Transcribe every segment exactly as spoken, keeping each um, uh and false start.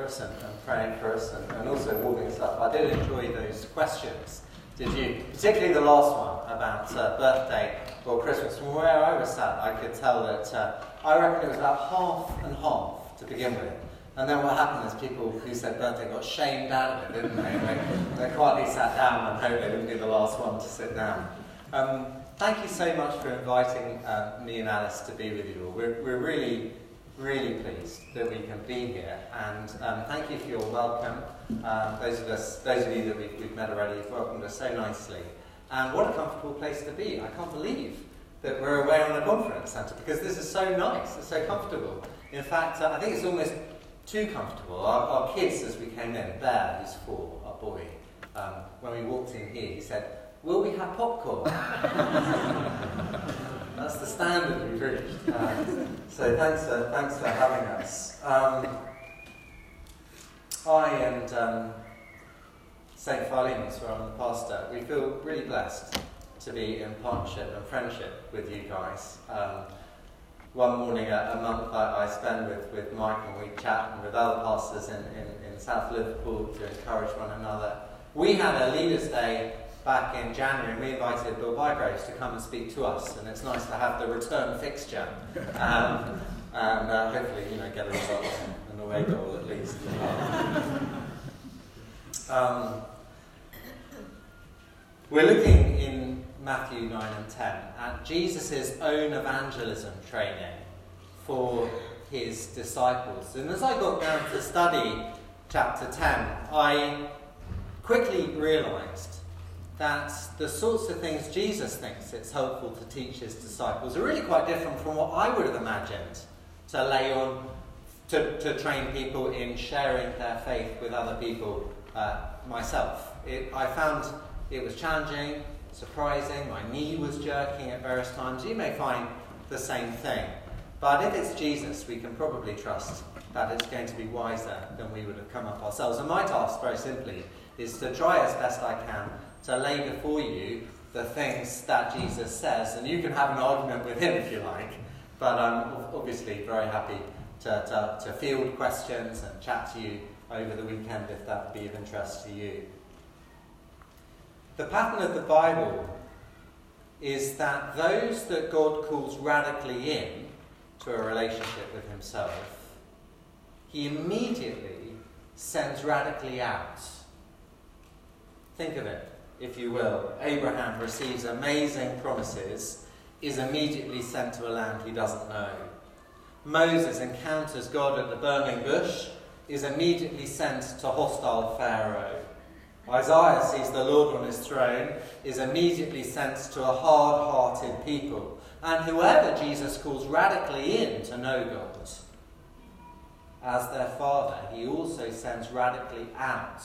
for us and, and praying for us and, and also warming us up. I did enjoy those questions, did you? Particularly the last one about uh, birthday or Christmas. From where I was sat, I could tell that uh, I reckon it was about half and half to begin with. And then what happened is people who said birthday got shamed out of it, didn't they? They, they quietly sat down and hoped they wouldn't be the last one to sit down. Um, thank you so much for inviting uh, me and Alice to be with you all. We're, we're really, really pleased that we can be here. And um, thank you for your welcome. Um, those of us, those of you that we've, we've met already, you've welcomed us so nicely. And what a comfortable place to be. I can't believe that we're away on a conference centre because this is so nice, it's so comfortable. In fact, uh, I think it's almost too comfortable. Our, our kids, as we came in, Bear, who's four, our boy, um, when we walked in here, he said, "Will we have popcorn?" That's the standard we've reached. Uh, so thanks for, thanks for having us. Um, I and um, Saint Philemon's, where I'm the pastor, we feel really blessed to be in partnership and friendship with you guys. Um, One morning a, a month I, I spend with, with Mike and we chat and with other pastors in, in, in South Liverpool to encourage one another. We had a Leaders' Day back in January and we invited Bill Bygraves to come and speak to us, and it's nice to have the return fixture um, and uh, hopefully, you know, get a result, an away goal at least. Um, we're looking in Matthew nine and ten at Jesus' own evangelism training for his disciples. And as I got down to study chapter ten, I quickly realised that the sorts of things Jesus thinks it's helpful to teach his disciples are really quite different from what I would have imagined to lay on, to, to train people in sharing their faith with other people uh, myself. It, I found it was challenging, surprising, my knee was jerking at various times. You may find the same thing. But if it's Jesus, we can probably trust that it's going to be wiser than we would have come up ourselves. And my task, very simply, is to try as best I can to lay before you the things that Jesus says. And you can have an argument with him if you like. But I'm obviously very happy to, to, to field questions and chat to you over the weekend if that would be of interest to you. The pattern of the Bible is that those that God calls radically in to a relationship with himself, he immediately sends radically out. Think of it, if you will. Abraham receives amazing promises, is immediately sent to a land he doesn't know. Moses encounters God at the burning bush, is immediately sent to hostile Pharaoh. Isaiah sees the Lord on his throne, is immediately sent to a hard-hearted people. And whoever Jesus calls radically in to know God as their Father, he also sends radically out.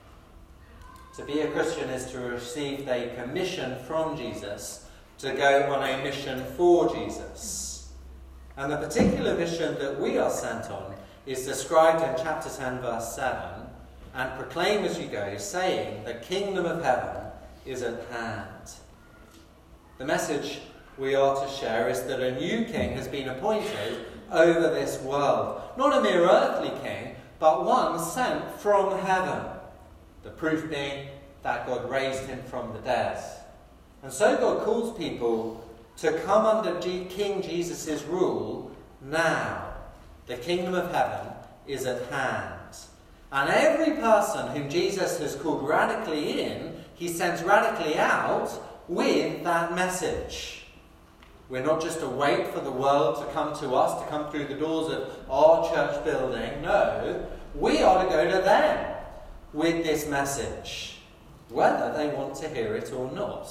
To be a Christian is to receive a commission from Jesus to go on a mission for Jesus. And the particular mission that we are sent on is described in chapter ten, verse seven. And proclaim as you go, saying, the kingdom of heaven is at hand. The message we are to share is that a new king has been appointed over this world. Not a mere earthly king, but one sent from heaven. The proof being that God raised him from the dead. And so God calls people to come under King Jesus' rule now. The kingdom of heaven is at hand. And every person whom Jesus has called radically in, he sends radically out with that message. We're not just to wait for the world to come to us, to come through the doors of our church building. No, we are to go to them with this message, whether they want to hear it or not.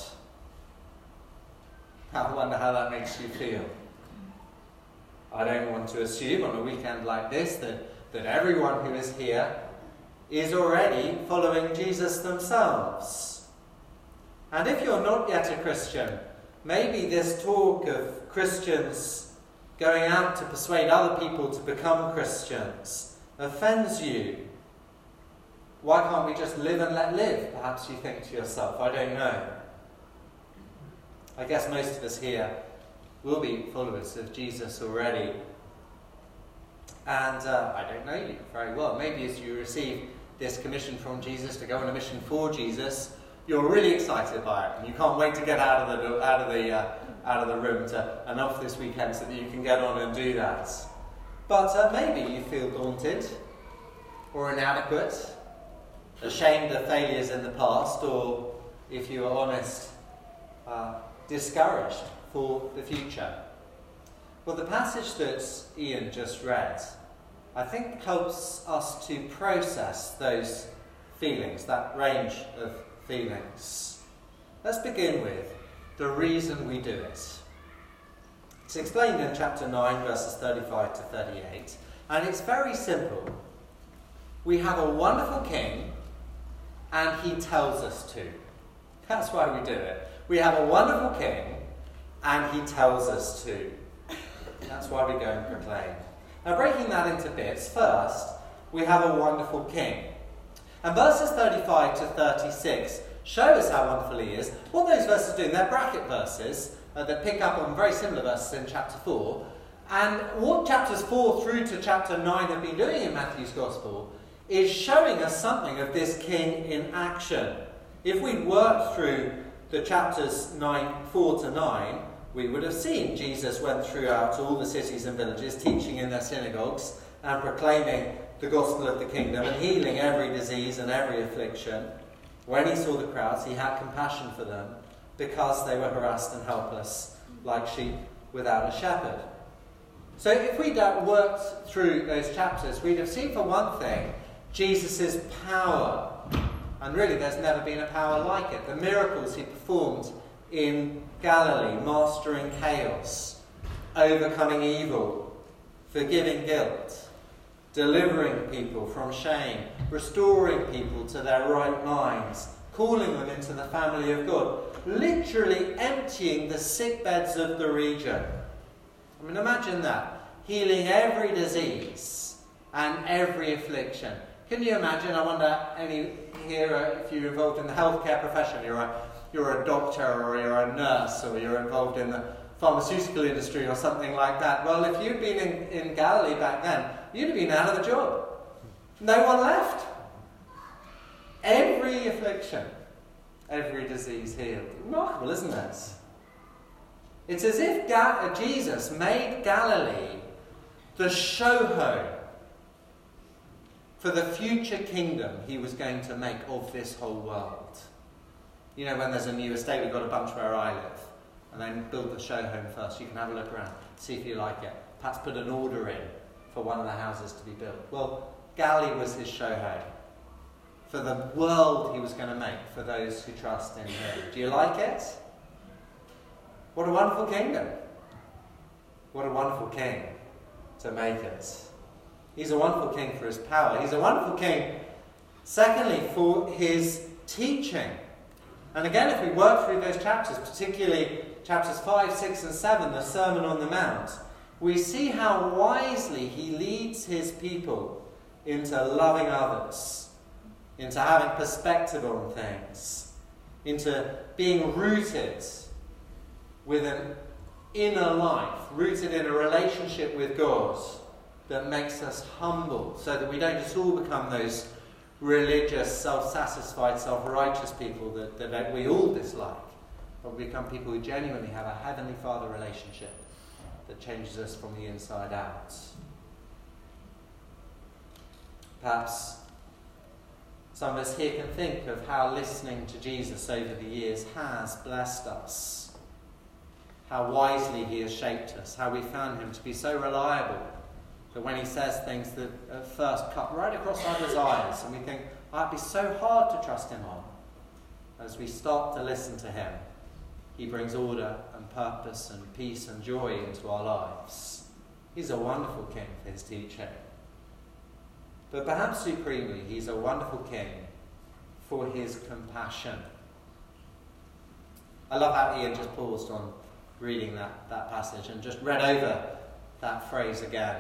I wonder how that makes you feel. I don't want to assume on a weekend like this that, that everyone who is here is already following Jesus themselves. And if you're not yet a Christian, maybe this talk of Christians going out to persuade other people to become Christians offends you. Why can't we just live and let live? Perhaps you think to yourself. I don't know. I guess most of us here will be followers of Jesus already. And uh, I don't know you very well. Maybe as you receive this commission from Jesus to go on a mission for Jesus, you're really excited by it, and you can't wait to get out of the out of the uh, out of the room to and off this weekend so that you can get on and do that. But uh, maybe you feel daunted, or inadequate, ashamed of failures in the past, or, if you are honest, uh, discouraged for the future. Well, the passage that Ian just read, I think, helps us to process those feelings, that range of feelings. Let's begin with the reason we do it. It's explained in chapter nine, verses thirty-five to thirty-eight, and it's very simple. We have a wonderful king, and he tells us to. That's why we do it. We have a wonderful king, and he tells us to. That's why we go and proclaim. Now, breaking that into bits, first, we have a wonderful king. And verses thirty-five to thirty-six show us how wonderful he is. What those verses do, they're bracket verses uh, that pick up on very similar verses in chapter four. And what chapters four through to chapter nine have been doing in Matthew's Gospel is showing us something of this king in action. If we'd worked through the chapters nine, four to nine, we would have seen Jesus went throughout all the cities and villages, teaching in their synagogues and proclaiming the gospel of the kingdom and healing every disease and every affliction. When he saw the crowds, he had compassion for them because they were harassed and helpless, like sheep without a shepherd. So if we'd worked through those chapters, we'd have seen, for one thing, Jesus' power. And really, there's never been a power like it. The miracles he performed in Galilee, mastering chaos, overcoming evil, forgiving guilt, delivering people from shame, restoring people to their right minds, calling them into the family of God, literally emptying the sick beds of the region. I mean, imagine that. Healing every disease and every affliction. Can you imagine? I wonder, any here, uh, if you're involved in the healthcare profession, you're a, you're a doctor or you're a nurse or you're involved in the pharmaceutical industry or something like that. Well, if you'd been in, in Galilee back then, you'd have been out of the job. No one left. Every affliction, every disease healed. Remarkable, isn't it? It's as if Ga- Jesus made Galilee the show home for the future kingdom he was going to make of this whole world. You know, when there's a new estate, we've got a bunch where I live, and then build the show home first. You can have a look around, see if you like it. Perhaps put an order in for one of the houses to be built. Well, Galilee was his show home for the world he was going to make for those who trust in him. Do you like it? What a wonderful kingdom. What a wonderful king to make it. He's a wonderful king for his power. He's a wonderful king, secondly, for his teaching. And again, if we work through those chapters, particularly chapters five, six, and seven, the Sermon on the Mount, we see how wisely he leads his people into loving others, into having perspective on things, into being rooted with an inner life, rooted in a relationship with God that makes us humble, so that we don't just all become those religious, self-satisfied, self-righteous people that, that we all dislike, but we become people who genuinely have a Heavenly Father relationship that changes us from the inside out. Perhaps some of us here can think of how listening to Jesus over the years has blessed us, how wisely he has shaped us, how we found him to be so reliable that when he says things that at first cut right across our desires and we think, oh, it'd be so hard to trust him on, as we start to listen to him, he brings order and purpose and peace and joy into our lives. He's a wonderful king for his teaching. But perhaps supremely, he's a wonderful king for his compassion. I love how Ian just paused on reading that, that passage and just read over that phrase again.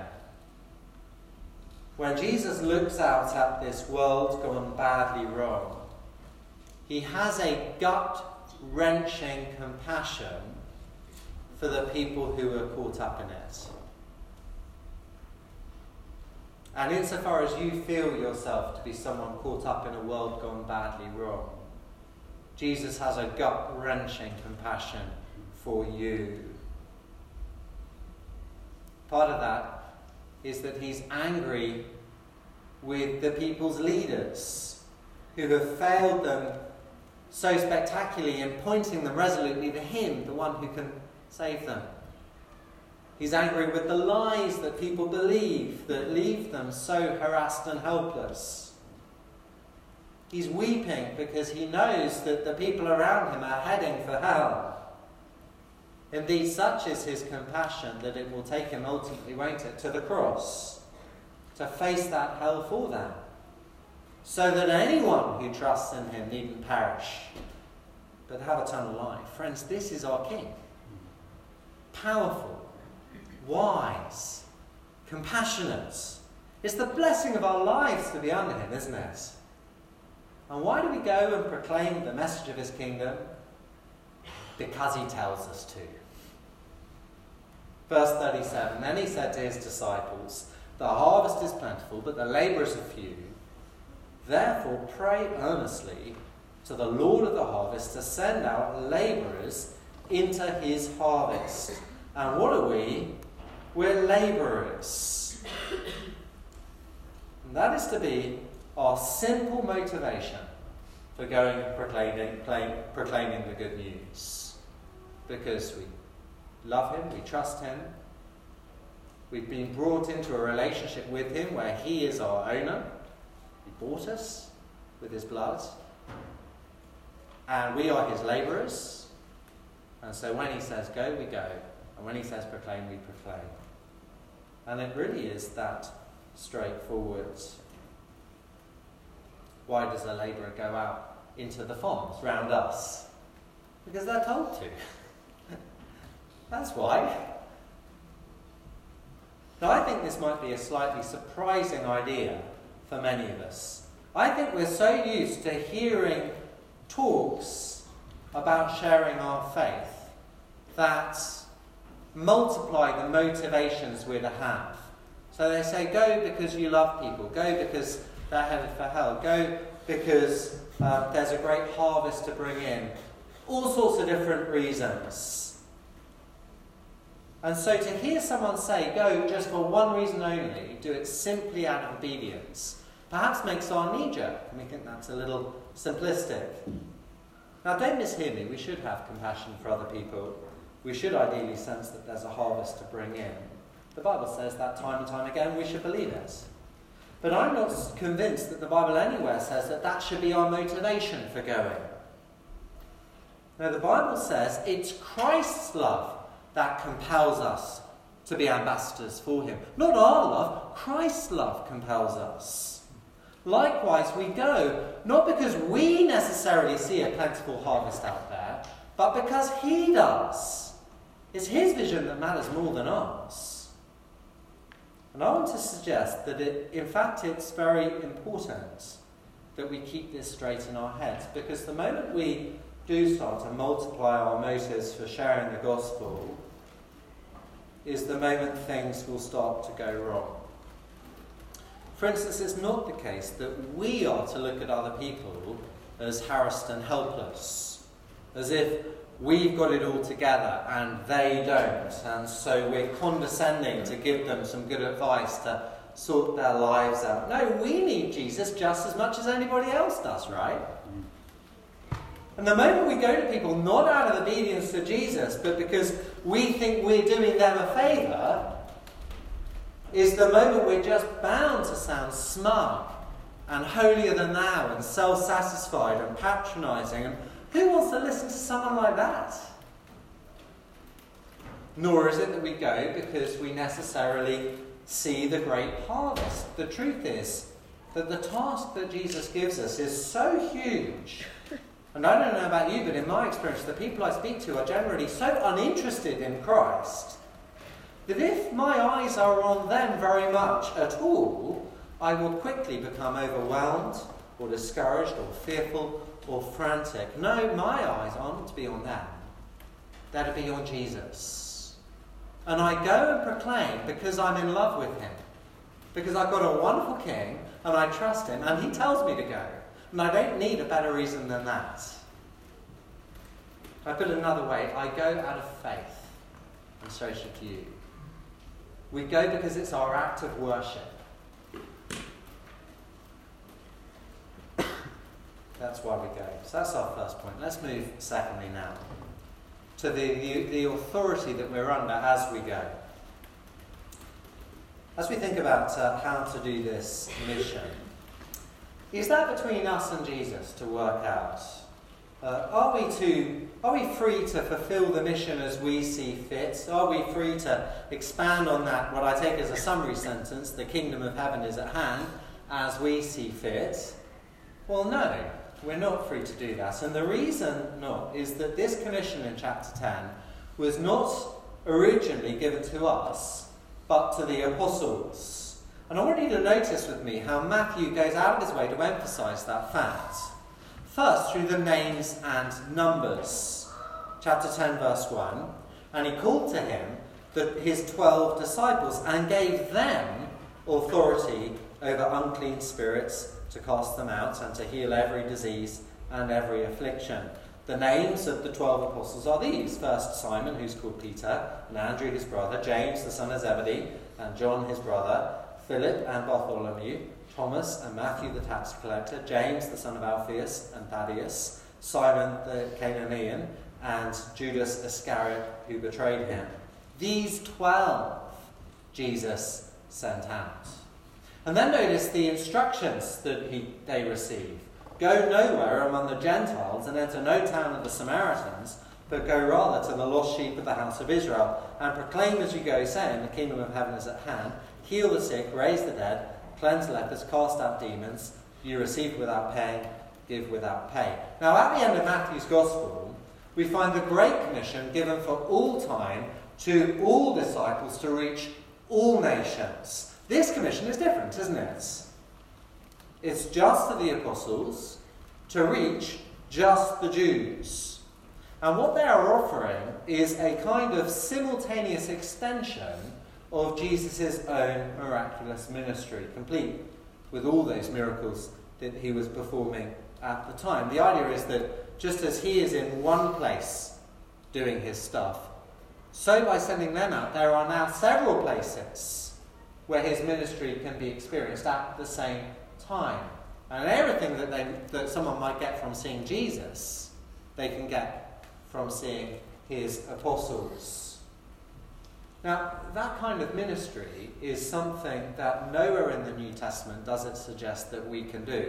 When Jesus looks out at this world gone badly wrong, he has a gut-wrenching compassion for the people who are caught up in it. And insofar as you feel yourself to be someone caught up in a world gone badly wrong, Jesus has a gut-wrenching compassion for you. Part of that is that he's angry with the people's leaders who have failed them so spectacularly in pointing them resolutely to him, the one who can save them. He's angry with the lies that people believe that leave them so harassed and helpless. He's weeping because he knows that the people around him are heading for hell. Indeed, such is his compassion that it will take him ultimately, won't it, to the cross, to face that hell for them, so that anyone who trusts in him needn't perish, but have eternal life. Friends, this is our King. Powerful, wise, compassionate. It's the blessing of our lives to be under him, isn't it? And why do we go and proclaim the message of his kingdom? Because he tells us to. Verse thirty-seven, then he said to his disciples, the harvest is plentiful, but the labourers are few. Therefore pray earnestly to the Lord of the harvest to send out labourers into his harvest. And what are we? We're labourers. And that is to be our simple motivation for going and proclaiming, proclaiming the good news. Because we love him, we trust him, we've been brought into a relationship with him where he is our owner. He bought us with his blood. And we are his labourers. And so when he says go, we go. And when he says proclaim, we proclaim. And it really is that straightforward. Why does a labourer go out into the farms round us? Because they're told to. That's why. Now, I think this might be a slightly surprising idea for many of us. I think we're so used to hearing talks about sharing our faith that multiply the motivations we're to have. So they say, go because you love people. Go because they're headed for hell. Go because uh, there's a great harvest to bring in. All sorts of different reasons. And so to hear someone say, go just for one reason only, do it simply out of obedience, perhaps makes our knee-jerk, and we think that's a little simplistic. Now, don't mishear me. We should have compassion for other people. We should ideally sense that there's a harvest to bring in. The Bible says that time and time again. We should believe it. But I'm not convinced that the Bible anywhere says that that should be our motivation for going. Now, the Bible says it's Christ's love that compels us to be ambassadors for him. Not our love, Christ's love compels us. Likewise, we go, not because we necessarily see a plentiful harvest out there, but because he does. It's his vision that matters more than ours. And I want to suggest that, it, in fact, it's very important that we keep this straight in our heads, because the moment we do start to multiply our motives for sharing the gospel is the moment things will start to go wrong. For instance, it's not the case that we are to look at other people as harassed and helpless, as if we've got it all together and they don't, and so we're condescending to give them some good advice to sort their lives out. No, we need Jesus just as much as anybody else does, right? And the moment we go to people not out of obedience to Jesus, but because we think we're doing them a favour, is the moment we're just bound to sound smug and holier than thou and self-satisfied and patronising. And who wants to listen to someone like that? Nor is it that we go because we necessarily see the great harvest. The truth is that the task that Jesus gives us is so huge. And I don't know about you, but in my experience, the people I speak to are generally so uninterested in Christ that if my eyes are on them very much at all, I will quickly become overwhelmed or discouraged or fearful or frantic. No, my eyes aren't to be on them. They're to be on Jesus. And I go and proclaim because I'm in love with him. because I've got a wonderful king and I trust him and he tells me to go. And I don't need a better reason than that. I put it another way, I go out of faith, and so should you. We go because it's our act of worship. That's why we go. So that's our first point. Let's move secondly now to the, the, the authority that we're under as we go. As we think about uh, how to do this mission, is that between us and Jesus to work out? Uh, are we to, are we free to fulfill the mission as we see fit? Are we free to expand on that, what I take as a summary sentence, the kingdom of heaven is at hand, as we see fit? Well, no, we're not free to do that. And the reason not is that this commission in chapter ten was not originally given to us, but to the apostles. And I want you to notice with me how Matthew goes out of his way to emphasize that fact. First, through the names and numbers. Chapter ten, verse one. And he called to him the, his twelve disciples and gave them authority over unclean spirits to cast them out and to heal every disease and every affliction. The names of the twelve apostles are these. First, Simon, who's called Peter, and Andrew, his brother, James, the son of Zebedee, and John, his brother, Philip and Bartholomew, Thomas and Matthew the tax collector, James the son of Alphaeus and Thaddeus, Simon the Canaanian, and Judas Iscariot who betrayed him. These twelve Jesus sent out. And then notice the instructions that he, they receive. Go nowhere among the Gentiles and enter no town of the Samaritans, but go rather to the lost sheep of the house of Israel, and proclaim as you go, saying, the kingdom of heaven is at hand. Heal the sick, raise the dead, cleanse lepers, cast out demons. You receive without paying, give without pay. Now, at the end of Matthew's Gospel, we find the Great Commission given for all time to all disciples to reach all nations. This commission is different, isn't it? It's just to the apostles to reach just the Jews. And what they are offering is a kind of simultaneous extension of Jesus' own miraculous ministry, complete with all those miracles that he was performing at the time. The idea is that just as he is in one place doing his stuff, so by sending them out, there are now several places where his ministry can be experienced at the same time. And everything that, they, that someone might get from seeing Jesus, they can get from seeing his apostles. Now, that kind of ministry is something that nowhere in the New Testament does it suggest that we can do.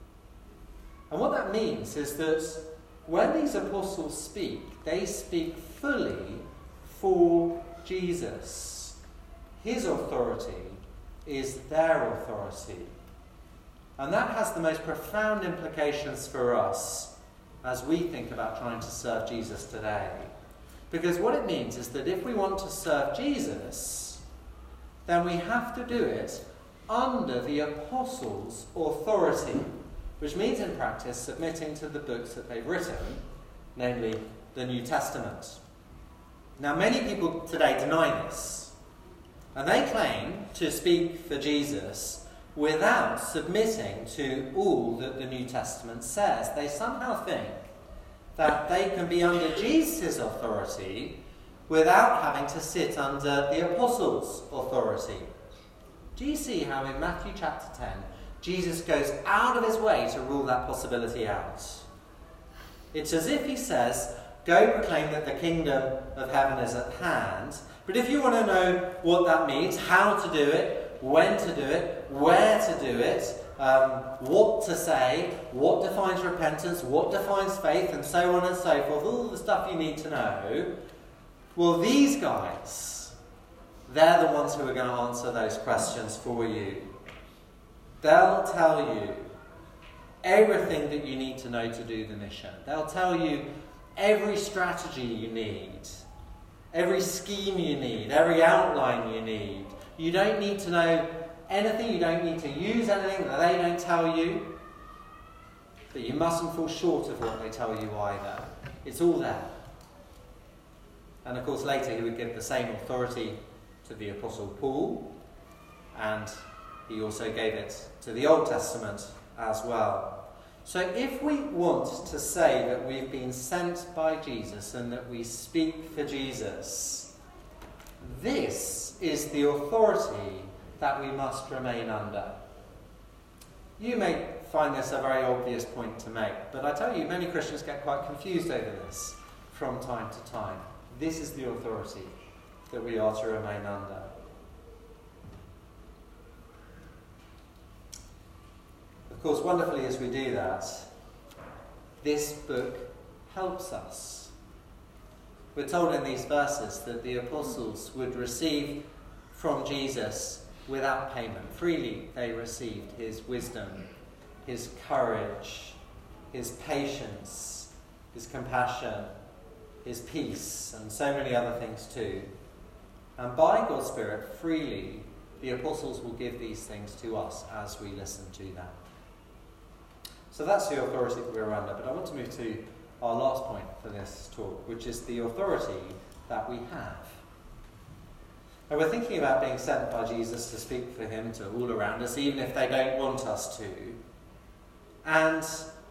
And what that means is that when these apostles speak, they speak fully for Jesus. His authority is their authority. And that has the most profound implications for us as we think about trying to serve Jesus today. Because what it means is that if we want to serve Jesus, then we have to do it under the apostles' authority, which means in practice submitting to the books that they've written, namely the New Testament. Now, many people today deny this, and they claim to speak for Jesus without submitting to all that the New Testament says. They somehow think that they can be under Jesus' authority without having to sit under the apostles' authority. Do you see how in Matthew chapter ten, Jesus goes out of his way to rule that possibility out? It's as if he says, go proclaim that the kingdom of heaven is at hand. But if you want to know what that means, how to do it, when to do it, where to do it, um, what to say, what defines repentance, what defines faith, and so on and so forth, all the stuff you need to know, well, these guys, they're the ones who are going to answer those questions for you. They'll tell you everything that you need to know to do the mission. They'll tell you every strategy you need, every scheme you need, every outline you need. You don't need to know anything, you don't need to use anything that they don't tell you, but you mustn't fall short of what they tell you either. It's all there. And of course later he would give the same authority to the Apostle Paul and he also gave it to the Old Testament as well. So if we want to say that we've been sent by Jesus and that we speak for Jesus, this is the authority that we must remain under. You may find this a very obvious point to make, but I tell you, many Christians get quite confused over this from time to time. This is the authority that we are to remain under. Of course, wonderfully as we do that, this book helps us. We're told in these verses that the apostles would receive from Jesus without payment. Freely they received his wisdom, his courage, his patience, his compassion, his peace, and so many other things too. And by God's Spirit, freely, the apostles will give these things to us as we listen to them. So that's the authority that we're under. But I want to move to our last point for this talk, which is the authority that we have. And we're thinking about being sent by Jesus to speak for him to all around us, even if they don't want us to. And,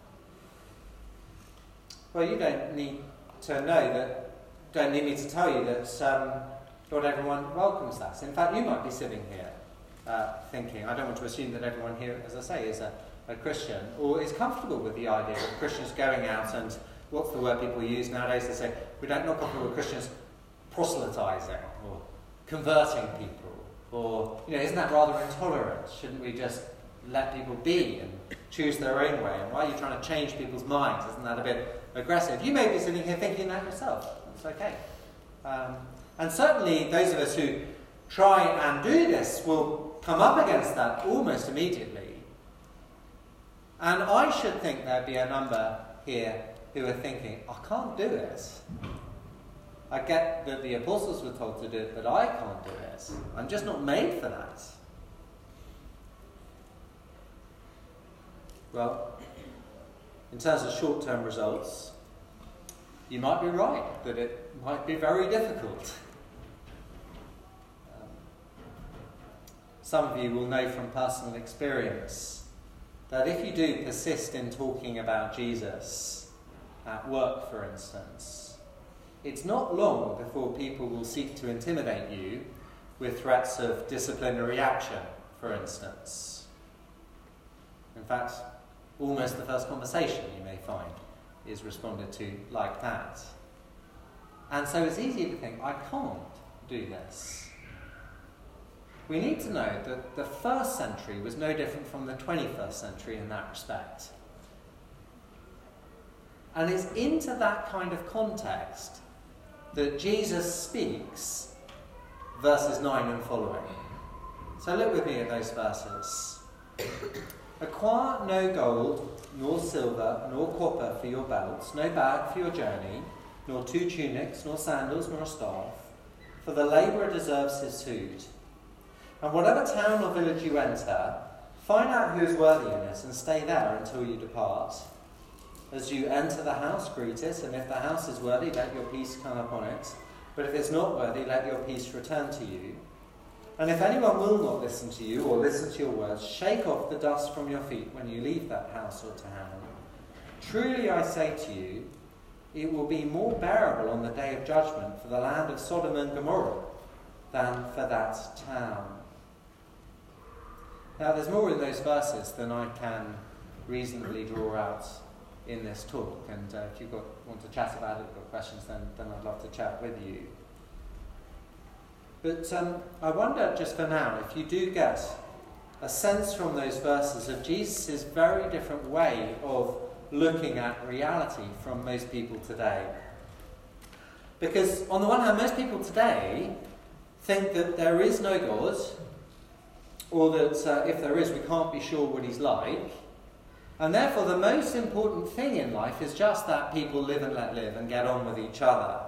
well, you don't need to know that, don't need me to tell you that um, not everyone welcomes that. In fact, you might be sitting here uh, thinking, I don't want to assume that everyone here, as I say, is a, a Christian, or is comfortable with the idea of Christians going out and, what's the word people use nowadays? They say, we don't knock off with Christians proselytizing, or converting people, or, you know, isn't that rather intolerant? Shouldn't we just let people be and choose their own way? And why are you trying to change people's minds? Isn't that a bit aggressive? You may be sitting here thinking that yourself. It's okay. Um, and certainly those of us who try and do this will come up against that almost immediately. And I should think there'd be a number here who are thinking, I can't do it. I get that the apostles were told to do it, but I can't do it. I'm just not made for that. Well, in terms of short-term results, you might be right that it might be very difficult. Um, some of you will know from personal experience that if you do persist in talking about Jesus at work, for instance, it's not long before people will seek to intimidate you with threats of disciplinary action, for instance. In fact, almost the first conversation you may find is responded to like that. And so it's easy to think, I can't do this. We need to know that the first century was no different from the twenty-first century in that respect. And it's into that kind of context that Jesus speaks verses nine and following. So look with me at those verses. Acquire no gold, nor silver, nor copper for your belts, no bag for your journey, nor two tunics, nor sandals, nor a staff, for the labourer deserves his food. And whatever town or village you enter, find out who is worthy in it, and stay there until you depart. As you enter the house, greet it, and if the house is worthy, let your peace come upon it. But if it's not worthy, let your peace return to you. And if anyone will not listen to you or listen to your words, shake off the dust from your feet when you leave that house or town. Truly I say to you, it will be more bearable on the day of judgment for the land of Sodom and Gomorrah than for that town. Now there's more in those verses than I can reasonably draw out in this talk, and uh, if you got, want to chat about it, got questions, then, then I'd love to chat with you. But um, I wonder, just for now, if you do get a sense from those verses of Jesus' very different way of looking at reality from most people today. Because on the one hand, most people today think that there is no God, or that uh, if there is, we can't be sure what he's like. And therefore, the most important thing in life is just that people live and let live and get on with each other.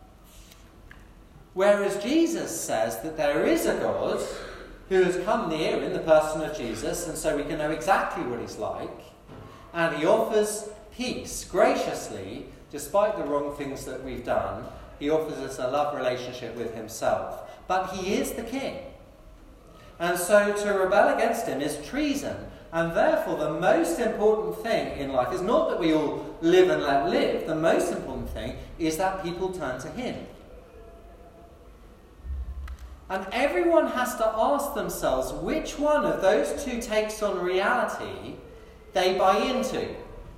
Whereas Jesus says that there is a God who has come near in the person of Jesus, and so we can know exactly what he's like. And he offers peace graciously, despite the wrong things that we've done. He offers us a love relationship with himself. But he is the king. And so to rebel against him is treason. And therefore the most important thing in life is not that we all live and let live. The most important thing is that people turn to him. And everyone has to ask themselves which one of those two takes on reality they buy into.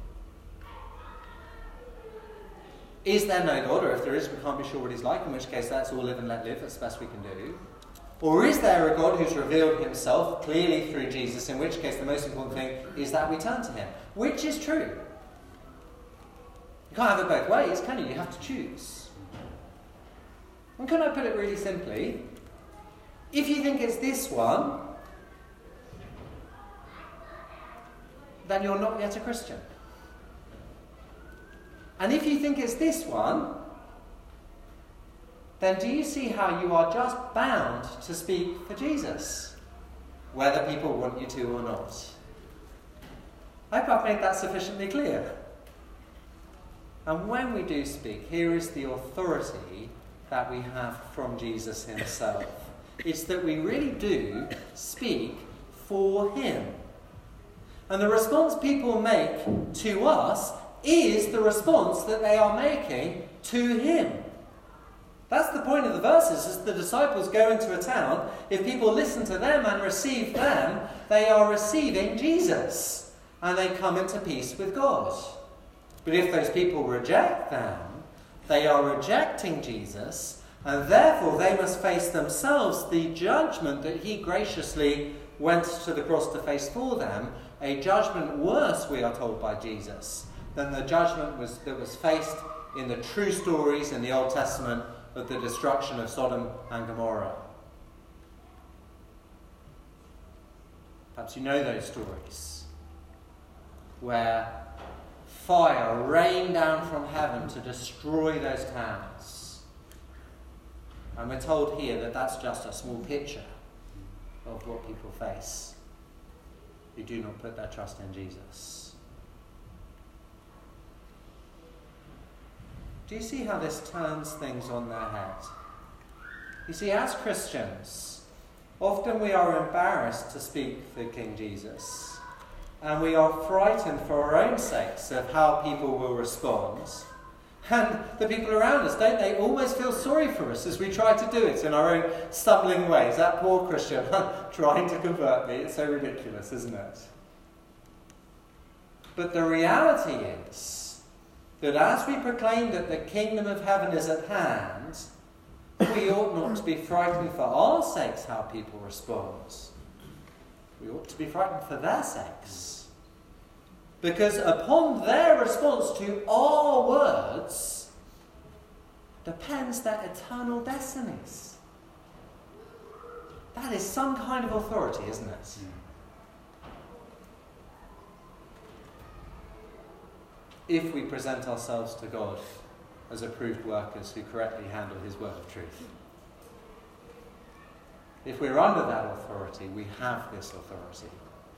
Is there no God? Or if there is, we can't be sure what he's like, in which case that's all live and let live, that's the best we can do. Or is there a God who's revealed himself clearly through Jesus, in which case the most important thing is that we turn to him? Which is true? You can't have it both ways, can you? You have to choose. And can I put it really simply? If you think it's this one, then you're not yet a Christian. And if you think it's this one, then do you see how you are just bound to speak for Jesus, whether people want you to or not? I hope I've made that sufficiently clear. And when we do speak, here is the authority that we have from Jesus himself. It's that we really do speak for him. And the response people make to us is the response that they are making to him. That's the point of the verses. As the disciples go into a town, if people listen to them and receive them, they are receiving Jesus. And they come into peace with God. But if those people reject them, they are rejecting Jesus, and therefore they must face themselves the judgment that he graciously went to the cross to face for them, a judgment worse, we are told by Jesus, than the judgment was, that was faced in the true stories in the Old Testament of the destruction of Sodom and Gomorrah. Perhaps you know those stories, where fire rained down from heaven to destroy those towns. And we're told here that that's just a small picture of what people face who do not put their trust in Jesus. Do you see how this turns things on their head? You see, as Christians, often we are embarrassed to speak for King Jesus. And we are frightened for our own sakes of how people will respond. And the people around us, don't they always feel sorry for us as we try to do it in our own stumbling ways? That poor Christian trying to convert me, it's so ridiculous, isn't it? But the reality is that as we proclaim that the kingdom of heaven is at hand, we ought not to be frightened for our sakes how people respond. We ought to be frightened for their sakes. Because upon their response to our words depends their eternal destinies. That is some kind of authority, isn't it? Mm. If we present ourselves to God as approved workers who correctly handle his word of truth. If we're under that authority, we have this authority.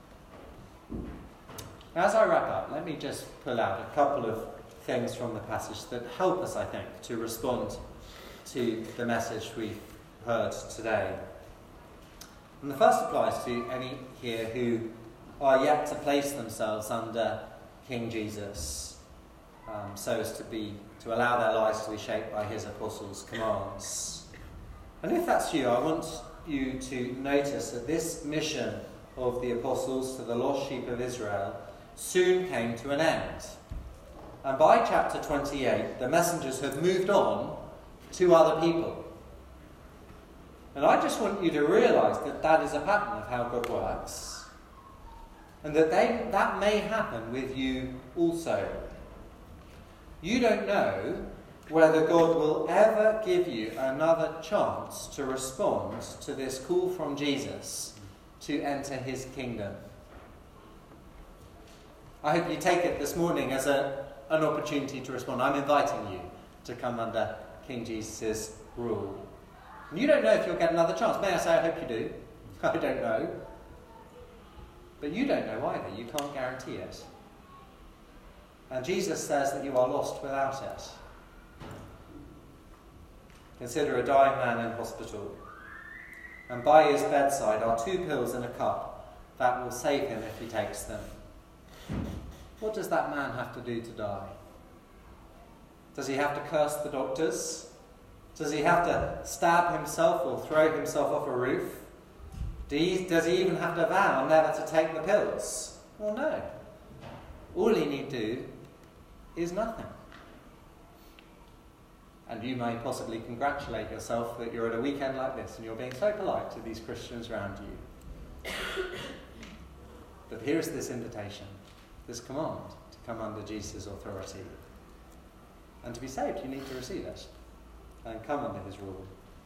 As I wrap up, let me just pull out a couple of things from the passage that help us, I think, to respond to the message we've heard today. And the first applies to any here who are yet to place themselves under King Jesus, um, so as to be to allow their lives to be shaped by his apostles' commands. And if that's you, I want you to notice that this mission of the apostles to the lost sheep of Israel soon came to an end. And by chapter twenty-eight, the messengers have moved on to other people. And I just want you to realise that that is a pattern of how God works. And that they, that may happen with you also. You don't know whether God will ever give you another chance to respond to this call from Jesus to enter his kingdom. I hope you take it this morning as a, an opportunity to respond. I'm inviting you to come under King Jesus' rule. And you don't know if you'll get another chance. May I say I hope you do? I don't know. But you don't know either. You can't guarantee it. And Jesus says that you are lost without it. Consider a dying man in hospital. And by his bedside are two pills and a cup that will save him if he takes them. What does that man have to do to die? Does he have to curse the doctors? Does he have to stab himself or throw himself off a roof? Do he, does he even have to vow never to take the pills? Well, no. All he need do is nothing. And you may possibly congratulate yourself that you're at a weekend like this and you're being so polite to these Christians around you. But here's this invitation, this command to come under Jesus' authority. And to be saved, you need to receive it and come under his rule.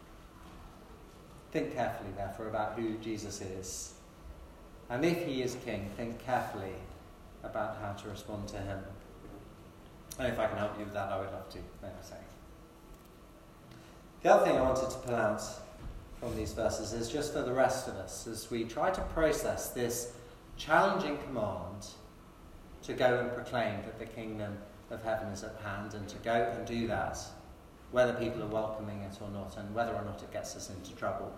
Think carefully, therefore, about who Jesus is. And if he is king, think carefully about how to respond to him. And if I can help you with that, I would love to, may I say. The other thing I wanted to pull out from these verses is just for the rest of us, as we try to process this challenging command to go and proclaim that the kingdom of heaven is at hand, and to go and do that, whether people are welcoming it or not, and whether or not it gets us into trouble.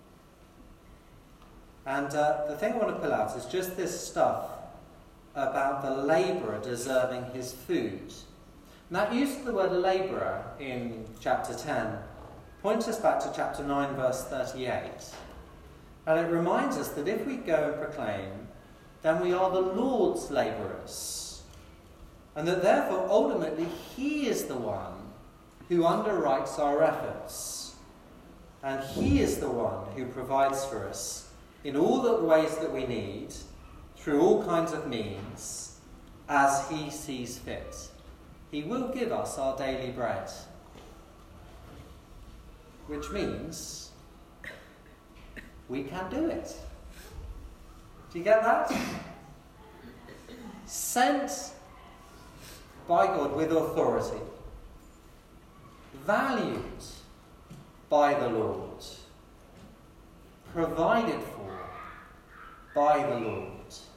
And uh, the thing I want to pull out is just this stuff about the labourer deserving his food. And that use of the word labourer in chapter ten points us back to chapter nine, verse thirty-eight. And it reminds us that if we go and proclaim, then we are the Lord's labourers. And that therefore, ultimately, he is the one who underwrites our efforts. And he is the one who provides for us in all the ways that we need, through all kinds of means, as he sees fit. He will give us our daily bread. Which means we can do it. Do you get that? Sent by God with authority, valued by the Lord, provided for by the Lord.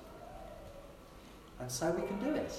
And so we can do it.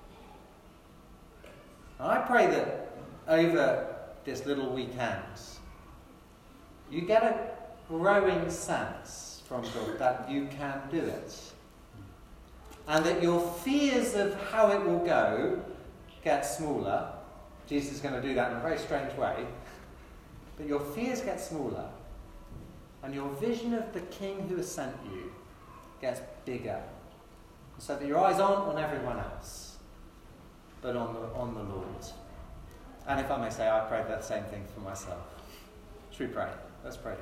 And I pray that over this little weekend, you get a growing sense from God that you can do it. And that your fears of how it will go get smaller. Jesus is going to do that in a very strange way. But your fears get smaller. And your vision of the King who has sent you gets bigger. So that your eyes aren't on everyone else, but on the, on the Lord. And if I may say, I pray that same thing for myself. Should we pray? Let's pray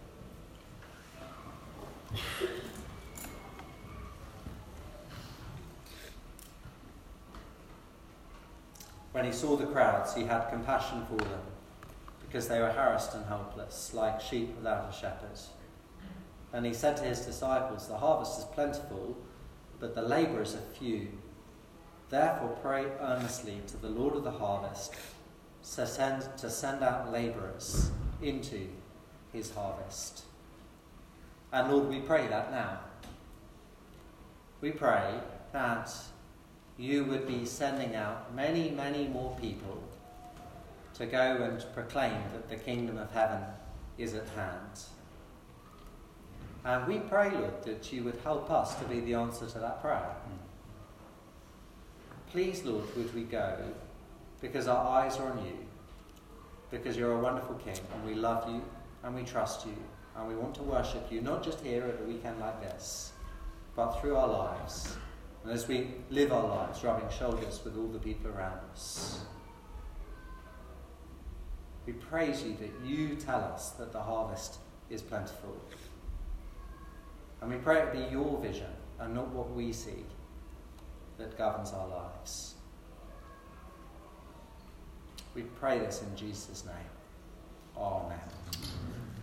together. When he saw the crowds, he had compassion for them, because they were harassed and helpless, like sheep without a shepherd. And he said to his disciples, the harvest is plentiful, but the labourers are few. Therefore pray earnestly to the Lord of the harvest to send, to send out labourers into his harvest. And Lord, we pray that now. We pray that you would be sending out many, many more people to go and proclaim that the kingdom of heaven is at hand. And we pray, Lord, that you would help us to be the answer to that prayer. Please, Lord, would we go because our eyes are on you, because you're a wonderful King, and we love you, and we trust you, and we want to worship you, not just here at a weekend like this, but through our lives, and as we live our lives, rubbing shoulders with all the people around us. We praise you that you tell us that the harvest is plentiful. And we pray it be your vision, and not what we see, that governs our lives. We pray this in Jesus' name. Amen.